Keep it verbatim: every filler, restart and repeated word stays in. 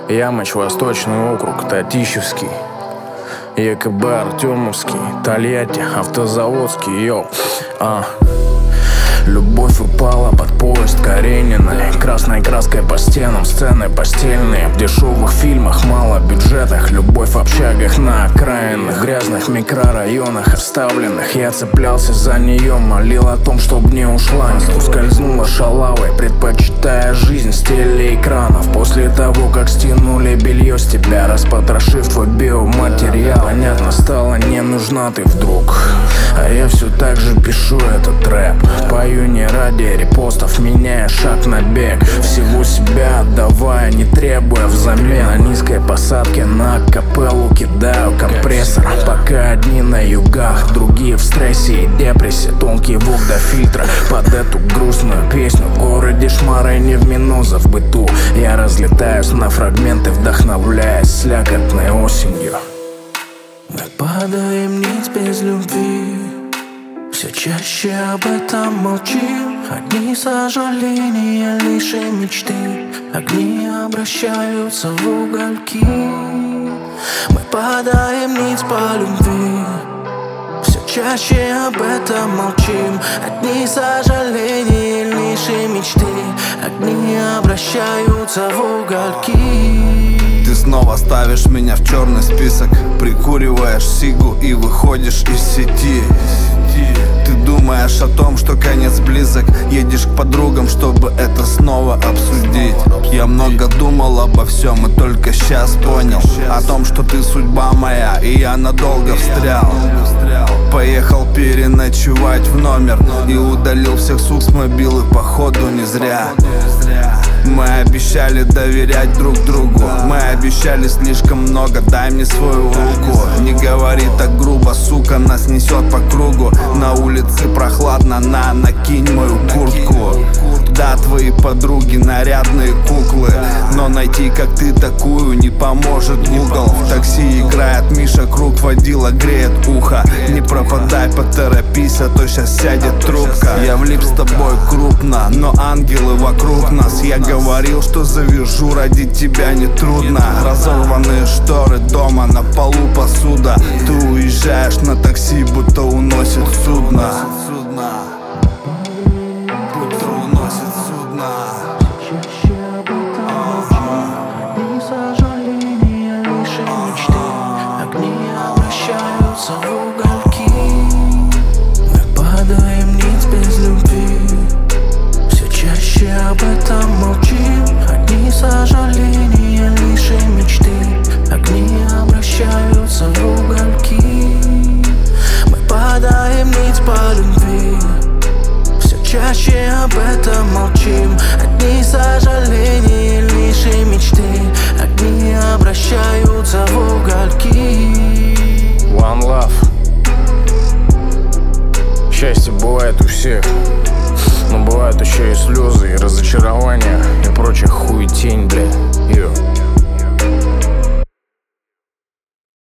Ямыч, Восточный округ, Татищевский, ЕКБ, Артемовский, Тольятти, Автозаводский, йоу, а любовь упала под поезд Карениной. Красной краской по стенам, сцены постельные. В дешевых фильмах, мало бюджетах. Любовь в общагах на окраинах, грязных микрорайонах оставленных. Я цеплялся за нее, молил о том, чтоб не ушла, не ускользнула шалавой, предпочитая жизнь с телеэкранов. После того, как стянули белье с тебя, распотрошив твой биоматериал, понятно стало, не нужна ты вдруг. А я все так же пишу этот рэп, пою не ради репостов, меняя шаг на бег, всего себя отдавая, не требуя взамен. На низкой посадке на капеллу кидаю компрессор, пока одни на югах, другие в стрессе и депрессии. Тонкий звук до фильтра под эту грустную песню. В городе шмара и не в минуза в быту. Я разлетаюсь на фрагменты, вдохновляясь слякотной осенью. Мы падаем ниц без любви, все чаще об этом молчим. Одни сожаления, лишь и мечты, огни обращаются в угольки. Мы падаем ниц по любви, все чаще об этом молчим. Одни сожаления, лишь и мечты, огни обращаются в угольки. Ты снова ставишь меня в черный список, прикуриваешь сигу и выходишь из сети. Ты думаешь о том, что конец близок, едешь к подругам, чтобы это снова обсудить. Я много думал обо всем и только сейчас понял о том, что ты судьба моя, и я надолго встрял. Поехал переночевать в номер и удалил всех сук с мобилы, походу не зря. Мы обещали доверять друг другу, мы обещали слишком много, дай мне свою руку. Не говори так грубо, сука, нас несет по кругу. На улице прохладно, на, накинь мою куртку. Да, твои подруги нарядные куклы, но найти как ты такую не поможет Google. В такси играет Миша Круг, водила греет ухо. Не пропадай, поторопись, а то сейчас сядет трубка. Я влип с тобой крупно, но ангелы вокруг нас. Я говорил, что завяжу, ради тебя не трудно. Разорванные шторы дома, на полу посуда. Ты уезжаешь на такси, будто уносит судно. Будто уносит судно. Чаще об этом молчим. Одни сожаления, лишь и мечты, огни обращаются в угольки. Мы падаем ниц без любви, все чаще об этом молчим. Одни сожаления, лишь и мечты, огни обращаются в угольки. Мы падаем ниц по любви, все чаще об этом молчим. Одни сожаления, лишь и мечты, огни обращаются в угольки. One love. Счастье бывает у всех, но бывают еще и слезы, и разочарования, и прочих хуетень, блядь. Йо.